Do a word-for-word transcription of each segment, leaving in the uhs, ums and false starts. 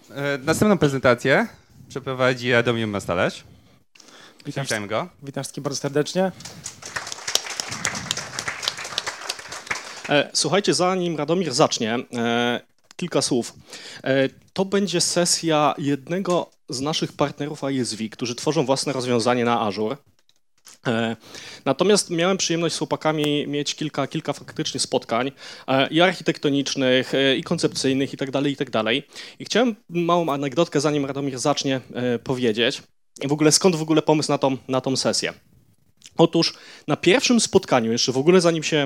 E, Następną prezentację przeprowadzi Radomir Mastalerz. Witam, Witam go. witam wszystkich bardzo serdecznie. Słuchajcie, zanim Radomir zacznie, e, kilka słów. E, to będzie sesja jednego z naszych partnerów I S V, którzy tworzą własne rozwiązanie na Azure. E, natomiast miałem przyjemność z chłopakami mieć kilka, kilka faktycznie spotkań e, i architektonicznych, e, i koncepcyjnych, i tak dalej, i tak dalej. I chciałem małą anegdotkę, zanim Radomir zacznie, e, powiedzieć. I w ogóle skąd w ogóle pomysł na tą, na tą sesję? Otóż na pierwszym spotkaniu, jeszcze w ogóle zanim się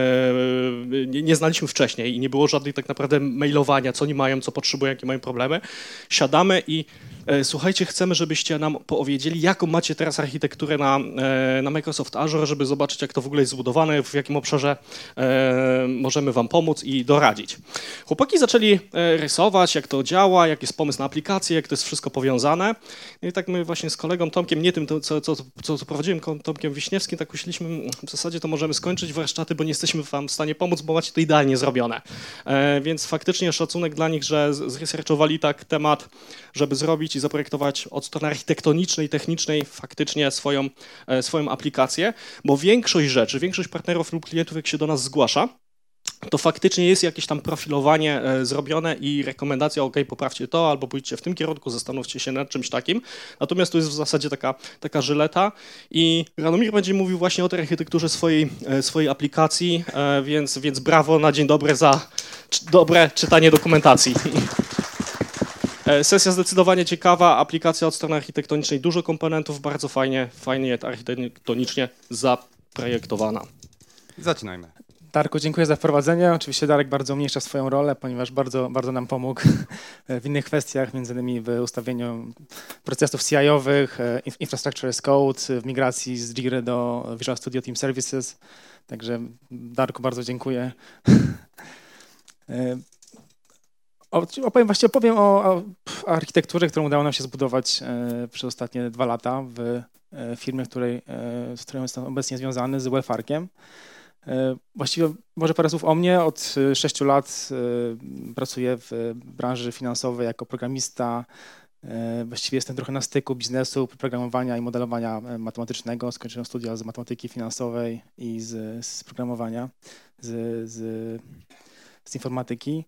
e, nie, nie znaliśmy wcześniej i nie było żadnej tak naprawdę mailowania, co oni mają, co potrzebują, jakie mają problemy, siadamy i e, słuchajcie, chcemy, żebyście nam powiedzieli, jaką macie teraz architekturę na, e, na Microsoft Azure, żeby zobaczyć, jak to w ogóle jest zbudowane, w jakim obszarze e, możemy wam pomóc i doradzić. Chłopaki zaczęli e, rysować, jak to działa, jaki jest pomysł na aplikację, jak to jest wszystko powiązane. I tak my właśnie z kolegą Tomkiem, nie tym, co, co, co, co prowadziłem, Tomkiem Wiśniewskim, tak myśleliśmy, w zasadzie to możemy skończyć warsztaty, bo nie jesteśmy wam w stanie pomóc, bo macie to idealnie zrobione. E, więc faktycznie szacunek dla nich, że zresearchowali tak temat, żeby zrobić i zaprojektować od strony architektonicznej, technicznej faktycznie swoją, e, swoją aplikację, bo większość rzeczy, większość partnerów lub klientów, jak się do nas zgłasza, to faktycznie jest jakieś tam profilowanie e, zrobione i rekomendacja, ok, poprawcie to, albo pójdźcie w tym kierunku, zastanówcie się nad czymś takim. Natomiast to jest w zasadzie taka, taka żyleta i Radomir będzie mówił właśnie o tej architekturze swojej, e, swojej aplikacji, e, więc, więc brawo na dzień dobry za czy, dobre czytanie dokumentacji. E, sesja zdecydowanie ciekawa, aplikacja od strony architektonicznej, dużo komponentów, bardzo fajnie, fajnie architektonicznie zaprojektowana. Zaczynajmy. Darku, dziękuję za wprowadzenie. Oczywiście Darek bardzo umniejsza swoją rolę, ponieważ bardzo, bardzo nam pomógł w innych kwestiach, między innymi w ustawieniu procesów C I-owych, Infrastructure as Code, w migracji z Jira do Visual Studio Team Services. Także Darku, bardzo dziękuję. Opowiem, właściwie opowiem o, o architekturze, którą udało nam się zbudować przez ostatnie dwa lata w firmie, której, z którą jestem obecnie związany, z Wellfarkiem. Właściwie może parę słów o mnie. Od sześciu lat pracuję w branży finansowej jako programista. Właściwie jestem trochę na styku biznesu, programowania i modelowania matematycznego. Skończyłem studia z matematyki finansowej i z, z programowania, z, z, z informatyki.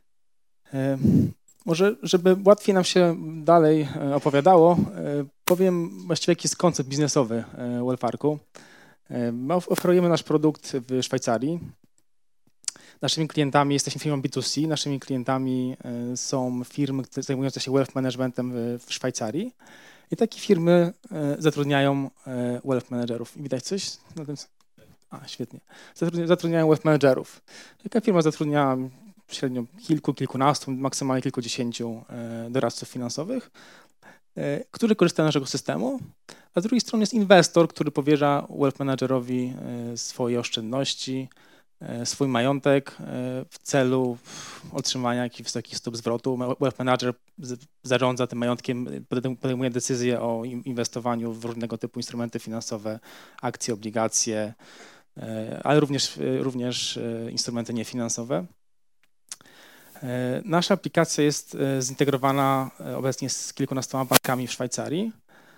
Może, żeby łatwiej nam się dalej opowiadało, powiem właściwie, jaki jest koncept biznesowy Wellfarku. My oferujemy nasz produkt w Szwajcarii. Naszymi klientami jesteśmy firmą B dwa C. Naszymi klientami są firmy zajmujące się wealth managementem w Szwajcarii. I takie firmy zatrudniają wealth managerów. Widać coś na tym? A, świetnie. Zatrudniają wealth managerów. Taka firma zatrudnia średnio kilku, kilkunastu, maksymalnie kilkudziesięciu doradców finansowych, którzy korzystają z naszego systemu, a z drugiej strony jest inwestor, który powierza wealth managerowi swoje oszczędności, swój majątek w celu otrzymania jakichś wysokich stóp zwrotu. Wealth manager zarządza tym majątkiem, podejmuje decyzje o inwestowaniu w różnego typu instrumenty finansowe, akcje, obligacje, ale również, również instrumenty niefinansowe. Nasza aplikacja jest zintegrowana obecnie z kilkunastoma bankami w Szwajcarii.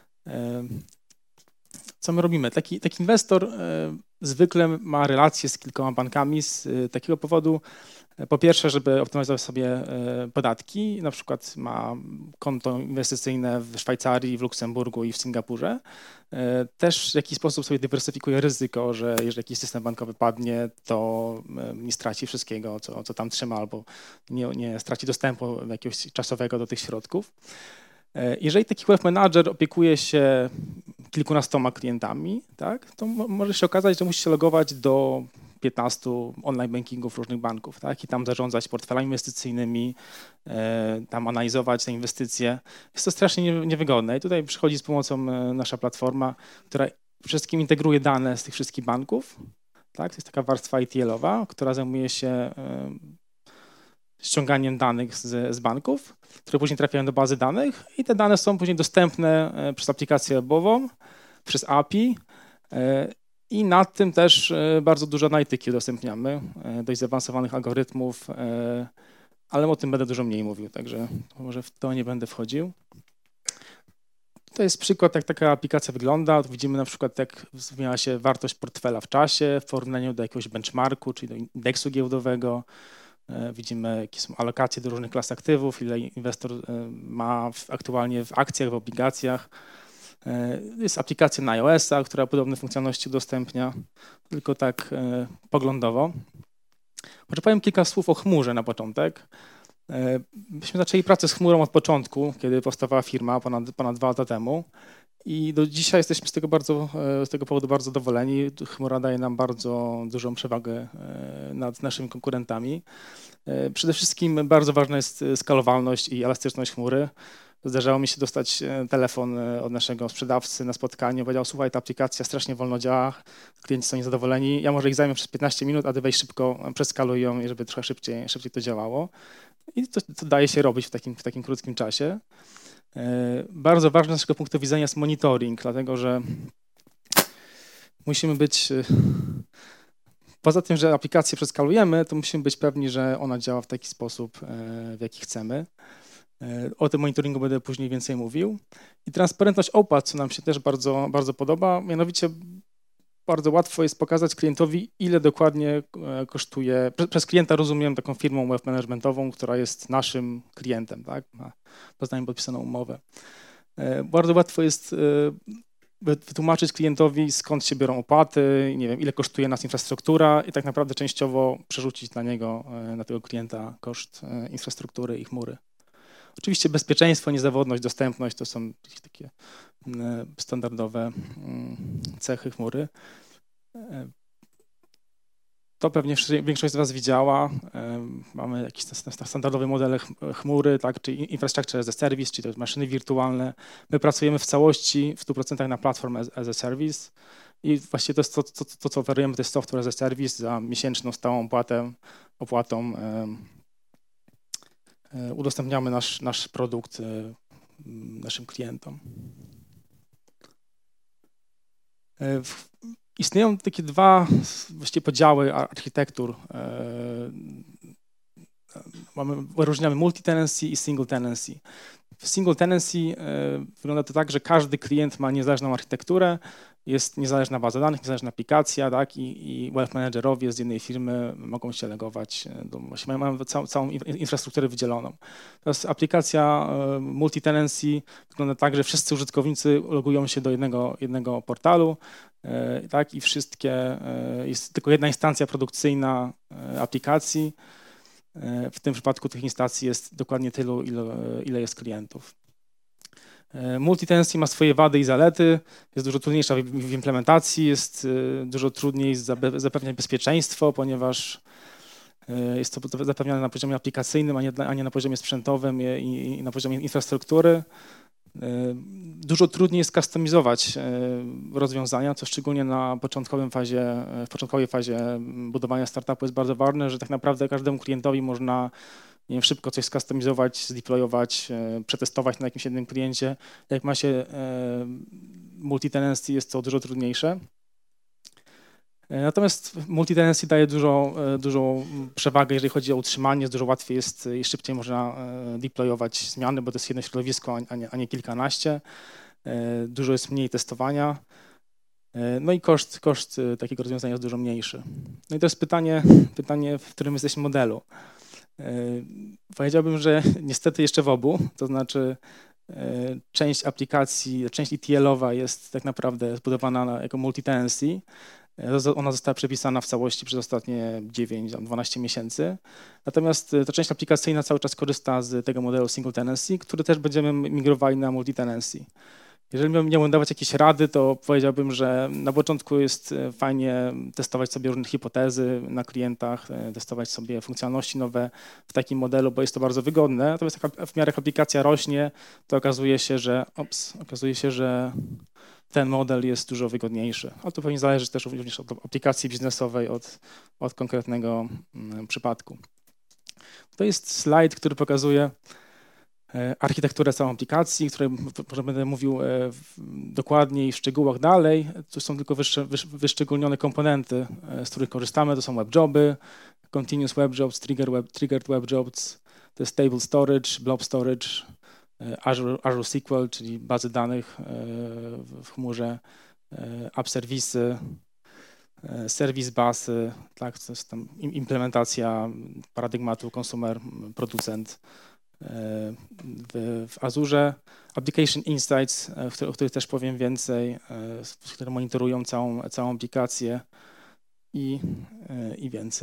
Co my robimy? Taki, taki inwestor zwykle ma relacje z kilkoma bankami z takiego powodu, po pierwsze, żeby optymalizować sobie podatki, na przykład ma konto inwestycyjne w Szwajcarii, w Luksemburgu i w Singapurze. Też w jakiś sposób sobie dywersyfikuje ryzyko, że jeżeli jakiś system bankowy padnie, to nie straci wszystkiego, co, co tam trzyma, albo nie, nie straci dostępu jakiegoś czasowego do tych środków. Jeżeli taki wealth manager opiekuje się kilkunastoma klientami, tak, to może się okazać, że musi się logować do piętnastu online bankingów różnych banków, tak, i tam zarządzać portfelami inwestycyjnymi, e, tam analizować te inwestycje. Jest to strasznie niewygodne i tutaj przychodzi z pomocą nasza platforma, która przede wszystkim integruje dane z tych wszystkich banków, tak, to jest taka warstwa I T L-owa, która zajmuje się e, ściąganiem danych z, z banków, które później trafiają do bazy danych i te dane są później dostępne przez aplikację webową, przez A P I i nad tym też bardzo dużo analityki udostępniamy, dość zaawansowanych algorytmów ale o tym będę dużo mniej mówił, także może w to nie będę wchodził. To jest przykład, jak taka aplikacja wygląda. Tu widzimy na przykład, jak zmienia się wartość portfela w czasie w porównaniu do jakiegoś benchmarku, czyli do indeksu giełdowego. Widzimy, jakie są alokacje do różnych klas aktywów, ile inwestor ma w, aktualnie w akcjach, w obligacjach. Jest aplikacja na iOS-a, która podobne funkcjonalności udostępnia, tylko tak poglądowo. Może powiem kilka słów o chmurze na początek. Myśmy zaczęli pracę z chmurą od początku, kiedy powstawała firma ponad, ponad dwa lata temu i do dzisiaj jesteśmy z tego, bardzo, z tego powodu bardzo zadowoleni. Chmura daje nam bardzo dużą przewagę nad naszymi konkurentami. Przede wszystkim bardzo ważna jest skalowalność i elastyczność chmury. Zdarzało mi się dostać telefon od naszego sprzedawcy na spotkaniu. Powiedział, słuchaj, ta aplikacja strasznie wolno działa, klienci są niezadowoleni, ja może ich zajmę przez piętnaście minut, a ty weź szybko przeskaluj ją, żeby trochę szybciej, szybciej to działało. I to, to daje się robić w takim, w takim krótkim czasie. Bardzo ważny z naszego punktu widzenia jest monitoring, dlatego że musimy być, poza tym, że aplikację przeskalujemy, to musimy być pewni, że ona działa w taki sposób, w jaki chcemy. O tym monitoringu będę później więcej mówił. I transparentność opłat, co nam się też bardzo, bardzo podoba, mianowicie bardzo łatwo jest pokazać klientowi, ile dokładnie kosztuje. Przez klienta rozumiem taką firmą web managementową, która jest naszym klientem, tak? Ma z nami podpisaną umowę. Bardzo łatwo jest wytłumaczyć klientowi, skąd się biorą opłaty, nie wiem, ile kosztuje nas infrastruktura i tak naprawdę częściowo przerzucić na niego, na tego klienta koszt infrastruktury i chmury. Oczywiście bezpieczeństwo, niezawodność, dostępność to są takie standardowe cechy chmury. To pewnie większość z Was widziała. Mamy jakieś standardowe modele chmury, tak, czyli infrastructure as a service, czyli to maszyny wirtualne. My pracujemy w całości w stu procentach na platform as, as a service i właściwie to, jest to, to, to, co oferujemy, to jest software as a service za miesięczną stałą opłatę, opłatą. Udostępniamy nasz, nasz produkt naszym klientom. Istnieją takie dwa właściwie podziały architektur. Mamy, wyróżniamy multi-tenancy i single tenancy. W single tenancy wygląda to tak, że każdy klient ma niezależną architekturę, jest niezależna baza danych, niezależna aplikacja, tak, i, i wealth managerowie z jednej firmy mogą się legować, do, mają całą, całą infrastrukturę wydzieloną. Teraz aplikacja multi-tenancy wygląda tak, że wszyscy użytkownicy logują się do jednego, jednego portalu, tak, i wszystkie, jest tylko jedna instancja produkcyjna aplikacji. W tym przypadku tych instancji jest dokładnie tylu, ile, ile jest klientów. Multi-tenancy ma swoje wady i zalety, jest dużo trudniejsza w implementacji, jest dużo trudniej zapewniać bezpieczeństwo, ponieważ jest to zapewniane na poziomie aplikacyjnym, a nie, a nie na poziomie sprzętowym i, i na poziomie infrastruktury. Dużo trudniej jest kustomizować rozwiązania, co szczególnie na początkowym fazie, w początkowej fazie budowania startupu jest bardzo ważne, że tak naprawdę każdemu klientowi można, nie wiem, szybko coś skustomizować, zdeployować, przetestować na jakimś jednym kliencie. Jak ma się multi-tenancy, jest to dużo trudniejsze. Natomiast multi-tenancy daje dużo, dużą przewagę, jeżeli chodzi o utrzymanie, dużo łatwiej jest i szybciej można deployować zmiany, bo to jest jedno środowisko, a nie, a nie kilkanaście. Dużo jest mniej testowania. No i koszt, koszt takiego rozwiązania jest dużo mniejszy. No i to jest pytanie, pytanie, w którym jesteśmy modelu. Powiedziałbym, że niestety jeszcze w obu, to znaczy część aplikacji, część E T L-owa jest tak naprawdę zbudowana na, jako multi-tenancy. Ona została przepisana w całości przez ostatnie dziewięć do dwunastu miesięcy. Natomiast ta część aplikacyjna cały czas korzysta z tego modelu single tenancy, który też będziemy migrowali na multi-tenancy. Jeżeli miałbym dawać jakieś rady, to powiedziałbym, że na początku jest fajnie testować sobie różne hipotezy na klientach, testować sobie funkcjonalności nowe w takim modelu, bo jest to bardzo wygodne. Natomiast w miarę jak aplikacja rośnie, to okazuje się, że ops, okazuje się, że ten model jest dużo wygodniejszy. Ale to pewnie zależy też również od aplikacji biznesowej, od, od konkretnego mm, przypadku. To jest slajd, który pokazuje architekturę całej aplikacji, o której będę mówił dokładniej w szczegółach dalej. Tu są tylko wyszczególnione komponenty, z których korzystamy. To są web joby, continuous web jobs, trigger web, triggered web jobs, To jest Stable Storage, Blob Storage, Azure, Azure S Q L, czyli bazy danych w chmurze, app serwisy, serwis basy, tak, to jest tam implementacja paradygmatu konsumer, producent w, w Azurze. Application Insights, o których też powiem więcej, które monitorują całą, całą aplikację i, i więcej.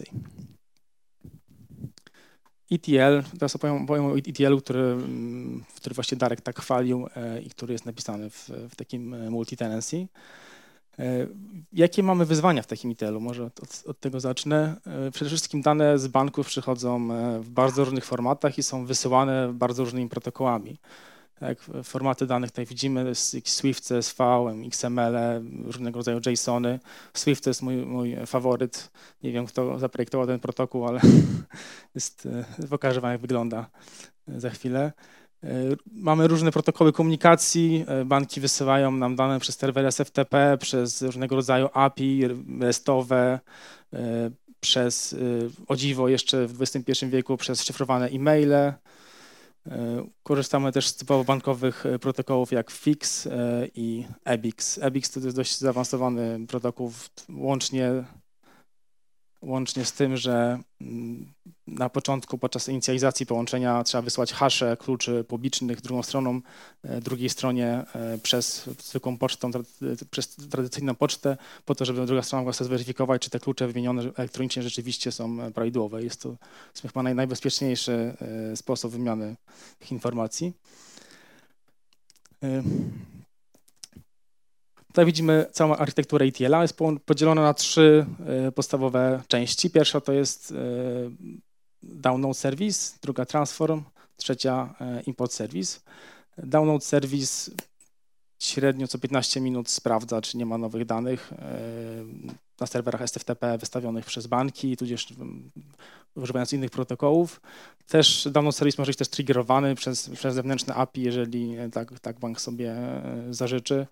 E T L, teraz opowiem, opowiem o E T L-u, który, który właśnie Darek tak chwalił i który jest napisany w, w takim multi-tenancy. Jakie mamy wyzwania w takim E T L-u? Może od, od tego zacznę. Przede wszystkim dane z banków przychodzą w bardzo różnych formatach i są wysyłane bardzo różnymi protokołami. Jak formaty danych tutaj widzimy, Swift, C S V, X M L, różnego rodzaju JSOny. Swift to jest mój, mój faworyt. Nie wiem, kto zaprojektował ten protokół, ale jest, pokażę wam, jak wygląda za chwilę. Mamy różne protokoły komunikacji. Banki wysyłają nam dane przez serwery S F T P, przez różnego rodzaju A P I restowe, przez, o dziwo jeszcze w dwudziestym pierwszym wieku, przez szyfrowane e-maile. Korzystamy też z typowo bankowych protokołów jak F I X i E B I X. E B I X to jest dość zaawansowany protokół, łącznie, łącznie z tym, że na początku podczas inicjalizacji połączenia trzeba wysłać hasze kluczy publicznych drugą stroną, drugiej stronie przez zwykłą pocztą, przez tradycyjną pocztę, po to, żeby druga strona mogła sobie zweryfikować, czy te klucze wymienione elektronicznie rzeczywiście są prawidłowe. Jest to, jest to chyba naj, najbezpieczniejszy sposób wymiany tych informacji. Tutaj widzimy całą architekturę E T L-a, jest podzielona na trzy podstawowe części. Pierwsza to jest download service, druga transform, trzecia import service. Download service średnio co piętnaście minut sprawdza, czy nie ma nowych danych na serwerach S F T P wystawionych przez banki, tudzież używając innych protokołów. Też download service może być też triggerowany przez, przez zewnętrzne A P I, jeżeli tak, tak bank sobie zażyczy.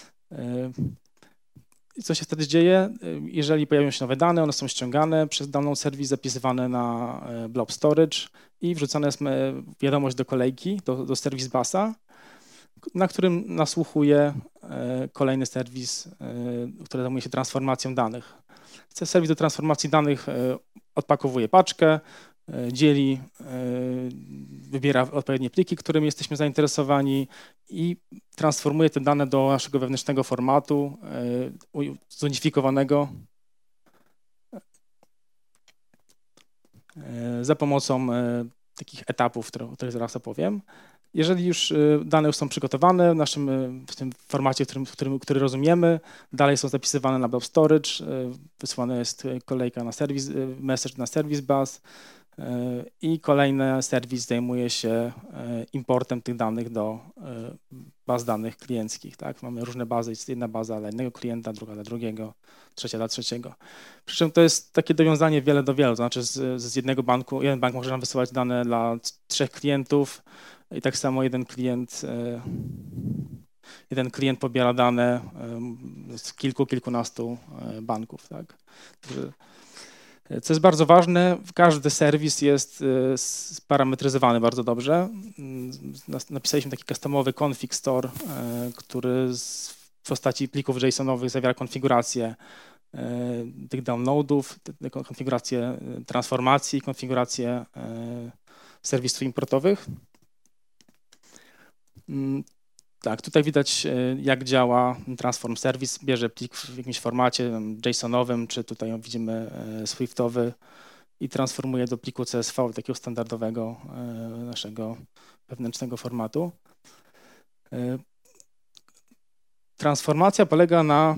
I co się wtedy dzieje? Jeżeli pojawią się nowe dane, one są ściągane przez download service, zapisywane na blob storage i wrzucana jest wiadomość do kolejki, do, do serwis busa, na którym nasłuchuje kolejny serwis, który zajmuje się transformacją danych. Serwis do transformacji danych odpakowuje paczkę, dzieli, wybiera odpowiednie pliki, którymi jesteśmy zainteresowani i transformuje te dane do naszego wewnętrznego formatu zunifikowanego za pomocą takich etapów, o których zaraz opowiem. Jeżeli już dane już są przygotowane w naszym w tym formacie, w którym, w którym, który rozumiemy, dalej są zapisywane na blob storage, wysłana jest kolejka na serwis, message na service bus i kolejny serwis zajmuje się importem tych danych do baz danych klienckich. Tak? Mamy różne bazy, jest jedna baza dla jednego klienta, druga dla drugiego, trzecia dla trzeciego. Przy czym to jest takie dowiązanie wiele do wielu, to znaczy z, z jednego banku, jeden bank może nam wysyłać dane dla trzech klientów i tak samo jeden klient, jeden klient pobiera dane z kilku, kilkunastu banków. Tak? Co jest bardzo ważne, każdy serwis jest sparametryzowany bardzo dobrze. Napisaliśmy taki customowy config store, który w postaci plików JSON-owych zawiera konfigurację tych downloadów, konfigurację transformacji, konfigurację serwisów importowych. Tak, tutaj widać, jak działa transform service. Bierze plik w jakimś formacie JSON-owym, czy tutaj widzimy Swiftowy i transformuje do pliku C S V, takiego standardowego naszego wewnętrznego formatu. Transformacja polega na,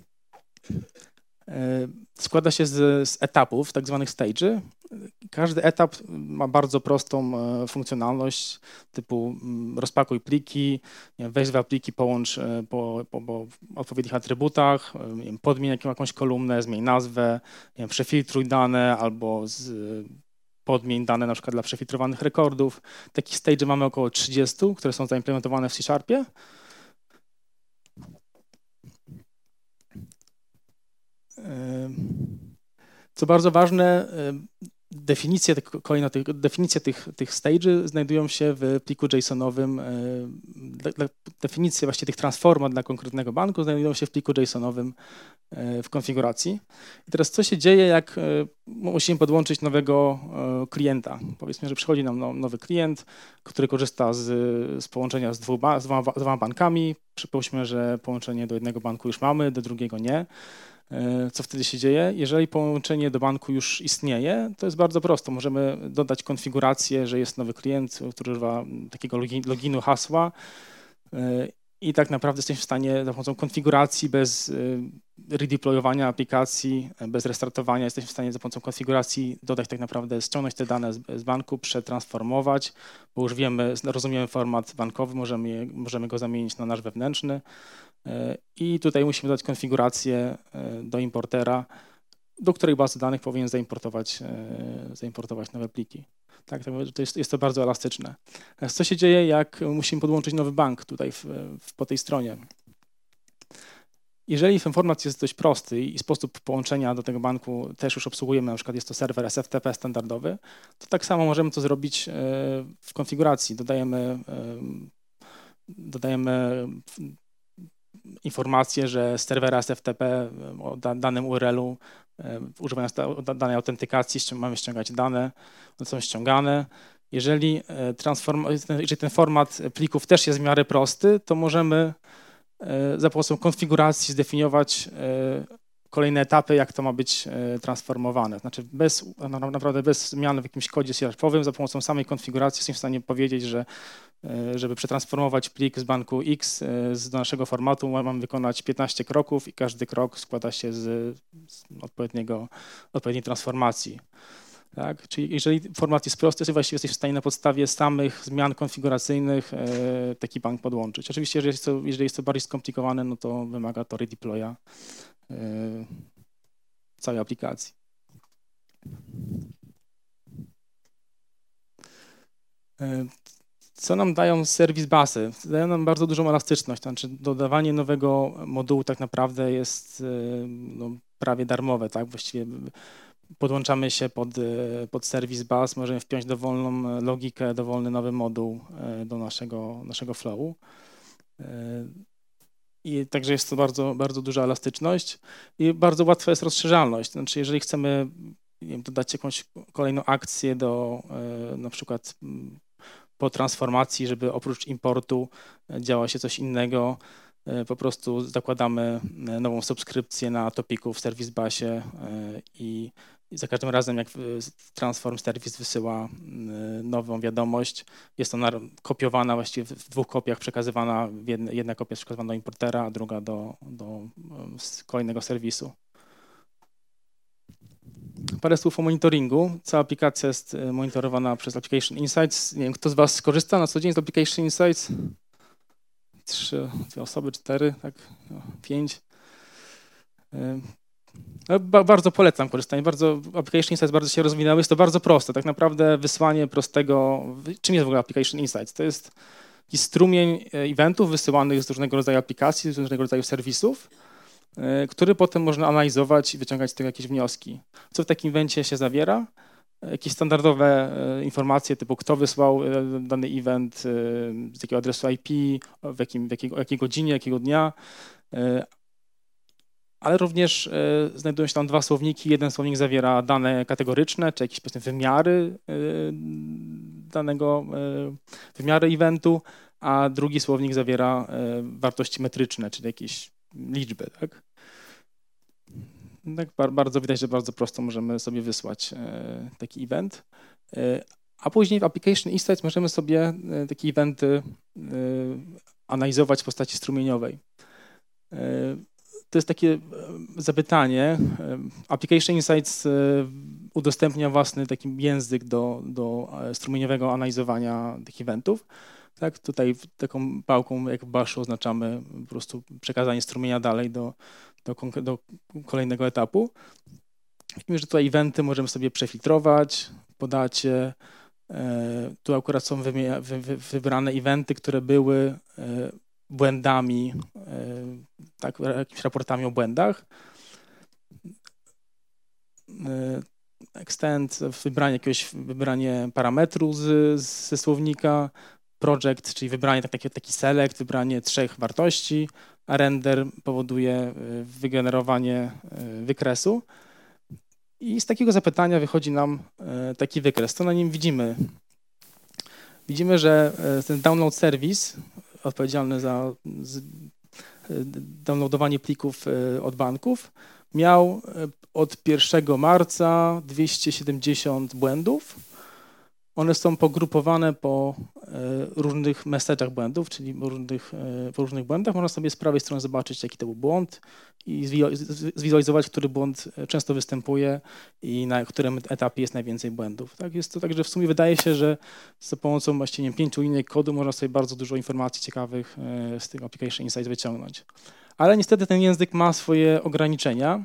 składa się z, z etapów, tak zwanych stage'y. Każdy etap ma bardzo prostą funkcjonalność typu rozpakuj pliki, weź dwa pliki, połącz po, po, po odpowiednich atrybutach, podmień jakąś kolumnę, zmień nazwę, przefiltruj dane albo z, podmień dane na przykład dla przefiltrowanych rekordów. Takich stage'y mamy około trzydziestu, które są zaimplementowane w C Sharpie. Co bardzo ważne, Definicje, kolejno tych, definicje tych, tych stage'y znajdują się w pliku JSON-owym. Definicje właściwie tych transformat dla konkretnego banku znajdują się w pliku JSON-owym w konfiguracji. I teraz co się dzieje, jak musimy podłączyć nowego klienta? Powiedzmy, że przychodzi nam nowy klient, który korzysta z, z połączenia z, dwóch, z, dwoma, z dwoma bankami. Przypuśćmy, że połączenie do jednego banku już mamy, do drugiego nie. Co wtedy się dzieje? Jeżeli połączenie do banku już istnieje, to jest bardzo prosto. Możemy dodać konfigurację, że jest nowy klient, który używa takiego loginu, hasła i tak naprawdę jesteśmy w stanie za pomocą konfiguracji bez redeployowania aplikacji, bez restartowania, jesteśmy w stanie za pomocą konfiguracji dodać tak naprawdę, ściągnąć te dane z, z banku, przetransformować, bo już wiemy, rozumiemy format bankowy, możemy, je, możemy go zamienić na nasz wewnętrzny. I tutaj musimy dać konfigurację do importera, do której bazy danych powinien zaimportować, zaimportować nowe pliki. Tak, to jest, jest to bardzo elastyczne. Co się dzieje, jak musimy podłączyć nowy bank tutaj w, w, po tej stronie? Jeżeli ten format jest dość prosty i sposób połączenia do tego banku też już obsługujemy, na przykład jest to serwer S F T P standardowy, to tak samo możemy to zrobić w konfiguracji. Dodajemy, dodajemy informację, że z serwera S F T P o danym U R L-u, używając danej autentykacji, mamy ściągać dane, one są ściągane. Jeżeli, transform, jeżeli ten format plików też jest w miarę prosty, to możemy za pomocą konfiguracji zdefiniować kolejne etapy, jak to ma być transformowane. Znaczy bez, naprawdę bez zmian w jakimś kodzie sierpowym, za pomocą samej konfiguracji jesteśmy w stanie powiedzieć, że żeby przetransformować plik z banku X z naszego formatu, mamy wykonać piętnaście kroków i każdy krok składa się z, z odpowiedniego, odpowiedniej transformacji. Tak? Czyli jeżeli format jest prosty, to właściwie jesteś w stanie na podstawie samych zmian konfiguracyjnych taki bank podłączyć. Oczywiście, jeżeli jest to, jeżeli jest to bardziej skomplikowane, no to wymaga to redeploya całej aplikacji. Co nam dają serwis busy? Dają nam bardzo dużą elastyczność, to znaczy dodawanie nowego modułu tak naprawdę jest no, prawie darmowe, tak? Właściwie podłączamy się pod, pod serwis bus, możemy wpiąć dowolną logikę, dowolny nowy moduł do naszego, naszego flowu. I także jest to bardzo, bardzo duża elastyczność i bardzo łatwa jest rozszerzalność. Znaczy, jeżeli chcemy nie wiem, dodać jakąś kolejną akcję do na przykład po transformacji, żeby oprócz importu działo się coś innego, po prostu zakładamy nową subskrypcję na topiku w serwis busie i za każdym razem, jak transform serwis wysyła nową wiadomość, jest ona kopiowana właściwie w dwóch kopiach, przekazywana, jedna, jedna kopia jest przekazywana do importera, a druga do, do kolejnego serwisu. Parę słów o monitoringu. Cała aplikacja jest monitorowana przez Application Insights. Nie wiem, kto z Was skorzysta na co dzień z Application Insights? Trzy, dwie osoby, cztery, tak, no, pięć. No, ba bardzo polecam korzystanie. Bardzo, Application Insights bardzo się rozwinęły. Jest to bardzo proste. Tak naprawdę wysłanie prostego... Czym jest w ogóle Application Insights? To jest taki strumień eventów wysyłanych z różnego rodzaju aplikacji, z różnego rodzaju serwisów, który potem można analizować i wyciągać z tego jakieś wnioski. Co w takim evencie się zawiera? Jakieś standardowe informacje typu kto wysłał dany event, z jakiego adresu I P, w jakim, w jakiej, jakiej godzinie, jakiego dnia, ale również znajdują się tam dwa słowniki. Jeden słownik zawiera dane kategoryczne, czy jakieś powiedzmy wymiary danego wymiary eventu, a drugi słownik zawiera wartości metryczne, czyli jakieś liczby. Tak? Tak bardzo widać, że bardzo prosto możemy sobie wysłać taki event. A później w Application Insights możemy sobie takie eventy analizować w postaci strumieniowej. To jest takie zapytanie. Application Insights udostępnia własny taki język do, do strumieniowego analizowania tych eventów. Tak, tutaj taką pałką jak w baszu oznaczamy po prostu przekazanie strumienia dalej do, do, do kolejnego etapu. Widzimy, że tutaj eventy możemy sobie przefiltrować po dacie. Tu akurat są wy, wy, wybrane eventy, które były błędami, tak, jakimiś raportami o błędach. extend, wybranie jakiegoś wybranie parametru z, ze słownika, project, czyli wybranie taki, taki select, wybranie trzech wartości, a render powoduje wygenerowanie wykresu. I z takiego zapytania wychodzi nam taki wykres. Co na nim widzimy? Widzimy, że ten download service odpowiedzialny za downloadowanie plików od banków miał od pierwszego marca dwieście siedemdziesiąt błędów. One są pogrupowane po różnych message'ach błędów, czyli po różnych, po różnych błędach. Można sobie z prawej strony zobaczyć, jaki to był błąd i zwizualizować, który błąd często występuje i na którym etapie jest najwięcej błędów. Tak jest to tak, że w sumie wydaje się, że za pomocą właściwie nie wiem, pięciu linii kodu można sobie bardzo dużo informacji ciekawych z tego Application Insights wyciągnąć. Ale niestety ten język ma swoje ograniczenia.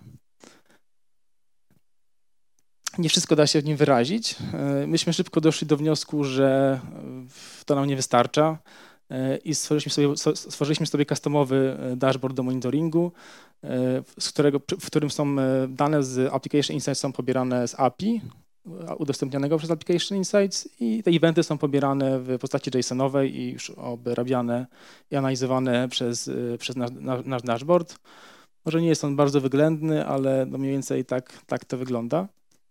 Nie wszystko da się w nim wyrazić. Myśmy szybko doszli do wniosku, że to nam nie wystarcza i stworzyliśmy sobie, stworzyliśmy sobie customowy dashboard do monitoringu, z którego, w którym są dane z Application Insights są pobierane z A P I udostępnianego przez Application Insights i te eventy są pobierane w postaci JSON-owej i już obrabiane i analizowane przez, przez nasz, nasz dashboard. Może nie jest on bardzo wyględny, ale no mniej więcej tak, tak to wygląda.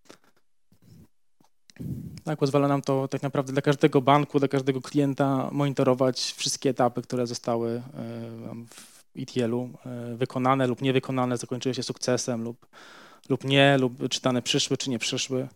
Tak, pozwala nam to tak naprawdę dla każdego banku, dla każdego klienta monitorować wszystkie etapy, które zostały w E T L-u wykonane lub niewykonane, zakończyły się sukcesem lub, lub nie, lub czy dane przyszły, czy nie przyszły.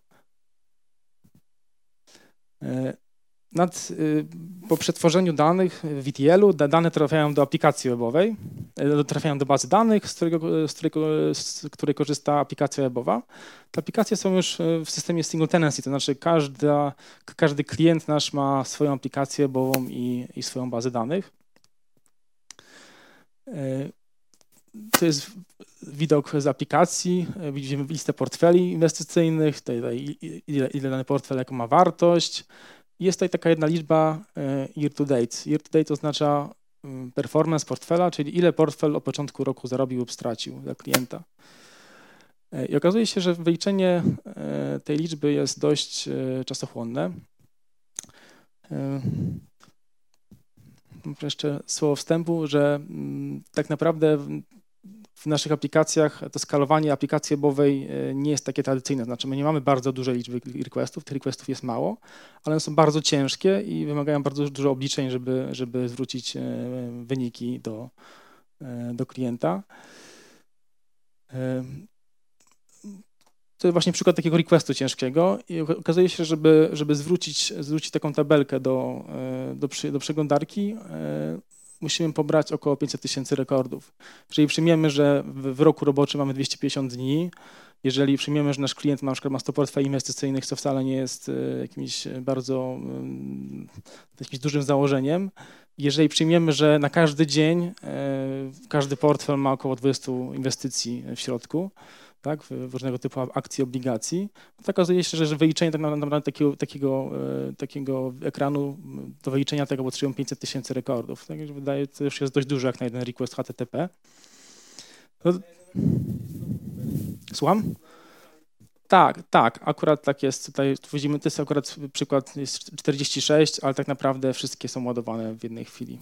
Nad, po przetworzeniu danych w E T L-u dane trafiają do aplikacji webowej, trafiają do bazy danych, z, którego, z, którego, z której korzysta aplikacja webowa. Te aplikacje są już w systemie single tenancy, to znaczy każda, każdy klient nasz ma swoją aplikację webową i, i swoją bazę danych. To jest widok z aplikacji, widzimy listę portfeli inwestycyjnych, tutaj ile, ile dany portfel, jaką ma wartość. Jest tutaj taka jedna liczba year to date. Year to date oznacza performance portfela, czyli ile portfel od początku roku zarobił lub stracił dla klienta. I okazuje się, że wyliczenie tej liczby jest dość czasochłonne. Jeszcze słowo wstępu, że tak naprawdę w naszych aplikacjach to skalowanie aplikacji webowej nie jest takie tradycyjne. Znaczy my nie mamy bardzo dużej liczby requestów, tych requestów jest mało, ale one są bardzo ciężkie i wymagają bardzo dużo obliczeń, żeby, żeby zwrócić wyniki do, do klienta. To jest właśnie przykład takiego requestu ciężkiego i okazuje się, żeby, żeby zwrócić, zwrócić taką tabelkę do, do, przy, do przeglądarki, musimy pobrać około pięćset tysięcy rekordów. Jeżeli przyjmiemy, że w, w roku roboczym mamy dwieście pięćdziesiąt dni, jeżeli przyjmiemy, że nasz klient na przykład ma sto portfeli inwestycyjnych, co wcale nie jest jakimś bardzo jakimś dużym założeniem, jeżeli przyjmiemy, że na każdy dzień każdy portfel ma około dwadzieścia inwestycji w środku, tak, w różnego typu akcji, obligacji, to okazuje się, że wyliczenie tak naprawdę takiego, takiego, takiego ekranu, do wyliczenia tego potrzebują pięćset tysięcy rekordów. Tak, wydaje się, to już jest dość dużo jak na jeden request H T T P. No, słucham? Tak, tak, akurat tak jest. Tutaj widzimy, to jest akurat przykład jest czterdzieści sześć, ale tak naprawdę wszystkie są ładowane w jednej chwili.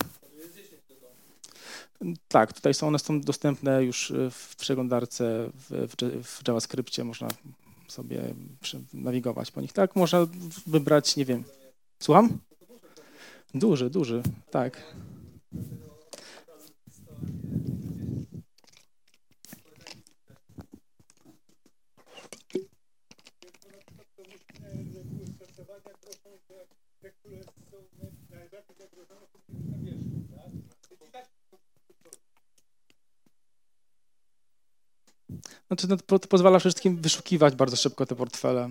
Tak, tutaj są, one są dostępne już w przeglądarce w, w JavaScriptie, można sobie nawigować po nich. Tak, można wybrać, nie wiem. Słucham? Duży, duży, tak. Znaczy, no, to pozwala wszystkim wyszukiwać bardzo szybko te portfele.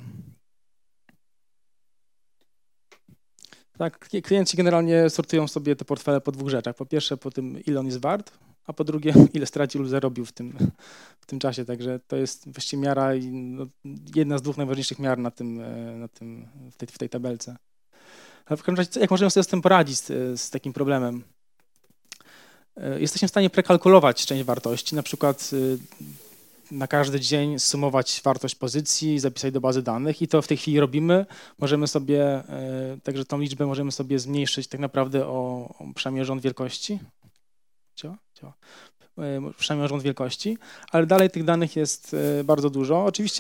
Tak, klienci generalnie sortują sobie te portfele po dwóch rzeczach. Po pierwsze po tym, ile on jest wart, a po drugie, ile stracił lub zarobił w tym, w tym czasie. Także to jest właściwie miara, no, jedna z dwóch najważniejszych miar na tym, na tym, w, tej, w tej tabelce. Ale w każdym razie, jak możemy sobie z tym poradzić, z, z takim problemem? Jesteśmy w stanie prekalkulować część wartości, na przykład na każdy dzień sumować wartość pozycji, zapisać do bazy danych i to w tej chwili robimy. Możemy sobie, e, także tą liczbę możemy sobie zmniejszyć tak naprawdę o, o przynajmniej rząd wielkości. Działa? Działa. E, przynajmniej o rząd wielkości, ale dalej tych danych jest e, bardzo dużo. Oczywiście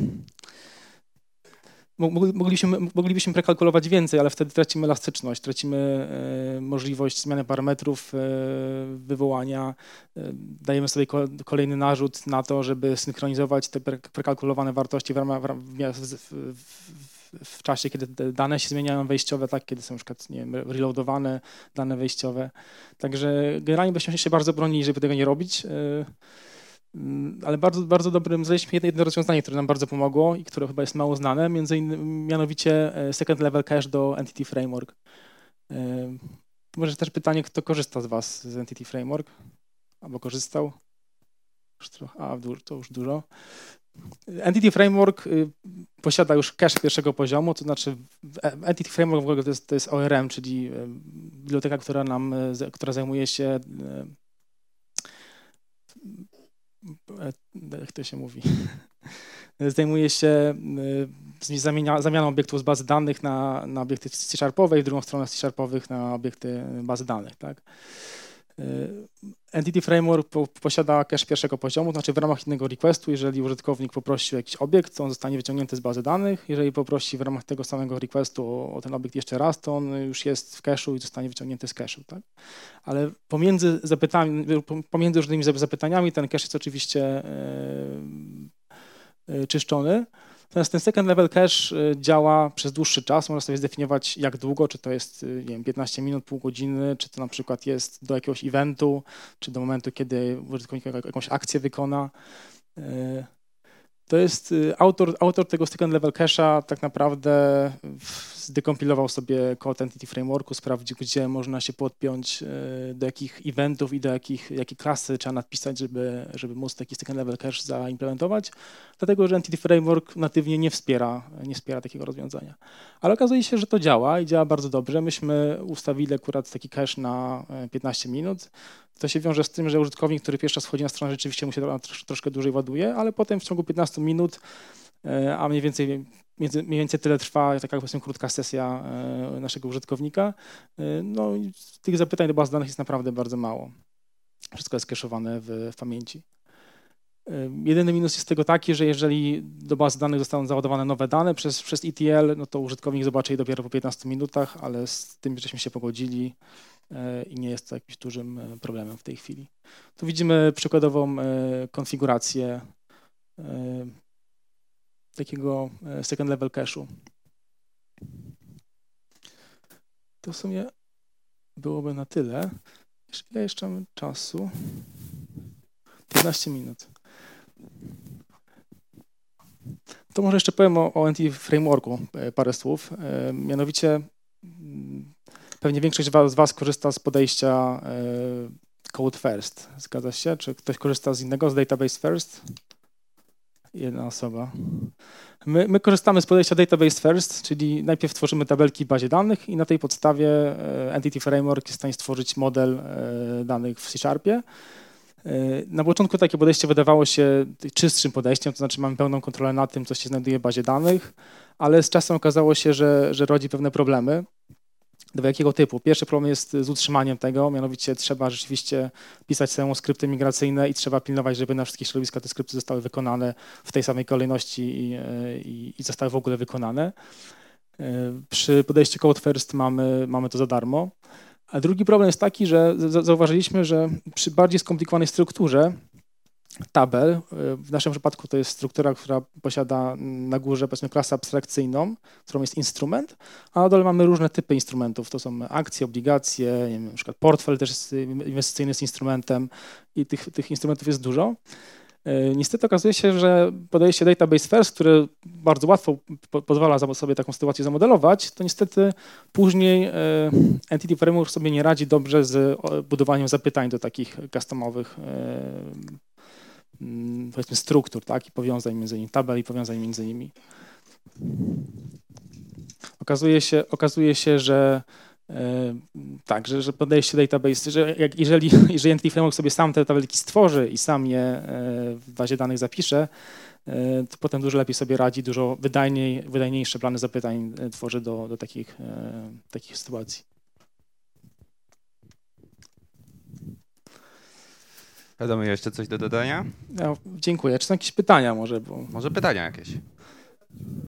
Moglibyśmy, moglibyśmy prekalkulować więcej, ale wtedy tracimy elastyczność, tracimy e, możliwość zmiany parametrów e, wywołania. E, dajemy sobie ko, kolejny narzut na to, żeby synchronizować te pre, prekalkulowane wartości w, ramach, w, w, w, w czasie, kiedy te dane się zmieniają wejściowe, tak, kiedy są na przykład, nie wiem, reloadowane dane wejściowe. Także generalnie byśmy się bardzo bronili, żeby tego nie robić. E, Ale bardzo, bardzo dobrym, znaleźliśmy jedno rozwiązanie, które nam bardzo pomogło i które chyba jest mało znane, między innymi mianowicie second level cache do Entity Framework. Może też pytanie, kto korzysta z Was z Entity Framework? Albo korzystał? A, to już dużo. Entity Framework posiada już cache pierwszego poziomu, to znaczy Entity Framework w ogóle to jest, to jest O R M, czyli biblioteka, która nam, która zajmuje się, jak to się mówi, zajmuje się zamienia, zamianą obiektów z bazy danych na, na obiekty C-sharpowe i w drugą stronę z C-sharpowych na obiekty bazy danych. Tak? Entity Framework po, posiada cache pierwszego poziomu, to znaczy w ramach innego requestu, jeżeli użytkownik poprosi o jakiś obiekt, to on zostanie wyciągnięty z bazy danych. Jeżeli poprosi w ramach tego samego requestu o, o ten obiekt jeszcze raz, to on już jest w cache'u i zostanie wyciągnięty z cache'u. Tak? Ale pomiędzy, zapytami, pomiędzy różnymi zapytaniami ten cache jest oczywiście yy, yy, czyszczony. Natomiast ten second level cache działa przez dłuższy czas. Można sobie zdefiniować jak długo, czy to jest nie wiem, piętnaście minut, pół godziny, czy to na przykład jest do jakiegoś eventu, czy do momentu, kiedy użytkownik jakąś akcję wykona. To jest autor, autor tego second level cache'a tak naprawdę zdekompilował sobie kod Entity Frameworku, sprawdził, gdzie można się podpiąć, do jakich eventów i do jakich, jakie klasy trzeba napisać, żeby, żeby móc taki second level cache zaimplementować, dlatego że Entity Framework natywnie nie wspiera, nie wspiera takiego rozwiązania. Ale okazuje się, że to działa i działa bardzo dobrze. Myśmy ustawili akurat taki cache na piętnaście minut. To się wiąże z tym, że użytkownik, który pierwszy raz wchodzi na stronę, rzeczywiście mu się trosz, troszkę dłużej ładuje, ale potem w ciągu piętnastu minut, a mniej więcej, mniej więcej tyle trwa taka powiedzmy krótka sesja naszego użytkownika, no i tych zapytań do baz danych jest naprawdę bardzo mało. Wszystko jest cache'owane w, w pamięci. Jedyny minus jest tego taki, że jeżeli do bazy danych zostaną załadowane nowe dane przez, przez E T L, no to użytkownik zobaczy je dopiero po piętnastu minutach, ale z tym żeśmy się pogodzili i nie jest to jakimś dużym problemem w tej chwili. Tu widzimy przykładową konfigurację takiego second level cache'u. To w sumie byłoby na tyle. Ile jeszcze mamy czasu? piętnaście minut. To może jeszcze powiem o, o Entity Frameworku parę słów. Mianowicie pewnie większość z Was korzysta z podejścia Code First. Zgadza się? Czy ktoś korzysta z innego, z Database First? Jedna osoba. My, my korzystamy z podejścia Database First, czyli najpierw tworzymy tabelki w bazie danych i na tej podstawie Entity Framework jest w stanie stworzyć model danych w C-Sharpie. Na początku takie podejście wydawało się czystszym podejściem, to znaczy mamy pełną kontrolę nad tym, co się znajduje w bazie danych, ale z czasem okazało się, że, że rodzi pewne problemy. Do jakiego typu? Pierwszy problem jest z utrzymaniem tego, mianowicie trzeba rzeczywiście pisać samemu skrypty migracyjne i trzeba pilnować, żeby na wszystkich środowiskach te skrypty zostały wykonane w tej samej kolejności i, i, i zostały w ogóle wykonane. Przy podejściu Code First mamy, mamy to za darmo. A drugi problem jest taki, że zauważyliśmy, że przy bardziej skomplikowanej strukturze tabel, w naszym przypadku to jest struktura, która posiada na górze powiedzmy klasę abstrakcyjną, którą jest instrument, a na dole mamy różne typy instrumentów. To są akcje, obligacje, nie wiem, na przykład portfel też jest inwestycyjny z instrumentem i tych, tych instrumentów jest dużo. Niestety okazuje się, że podejście Database First, które bardzo łatwo po pozwala sobie taką sytuację zamodelować, to niestety później Entity Framework sobie nie radzi dobrze z budowaniem zapytań do takich customowych powiedzmy struktur, tak, i powiązań między nimi, tabel i powiązań między nimi. Okazuje się, okazuje się, że Tak, że, że podejście database, że jak, jeżeli, jeżeli Entity Framework sobie sam te tabelki stworzy i sam je w bazie danych zapisze, to potem dużo lepiej sobie radzi, dużo wydajniej, wydajniejsze plany zapytań tworzy do, do takich, takich sytuacji. Adamie, jeszcze coś do dodania? Ja, dziękuję. Czy są jakieś pytania może? Bo... Może pytania jakieś?